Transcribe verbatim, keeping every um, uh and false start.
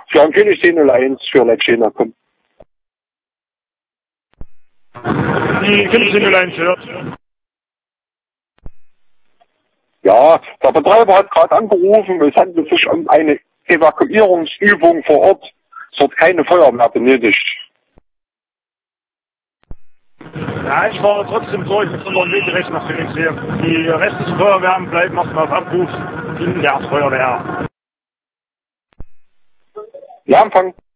für einen Königssee null eins für Leitschena kommen. Die Königssee null eins hört. Ja, der Betreiber hat gerade angerufen, es handelt sich um eine Evakuierungsübung vor Ort. Es wird keine Feuerwehr benötigt. Ja, ich fahre trotzdem durch mit unserem Weg direkt nach Königssee. Die restlichen Feuerwehren bleiben erstmal auf Abruf in der Feuerwehr. Ja, Empfang.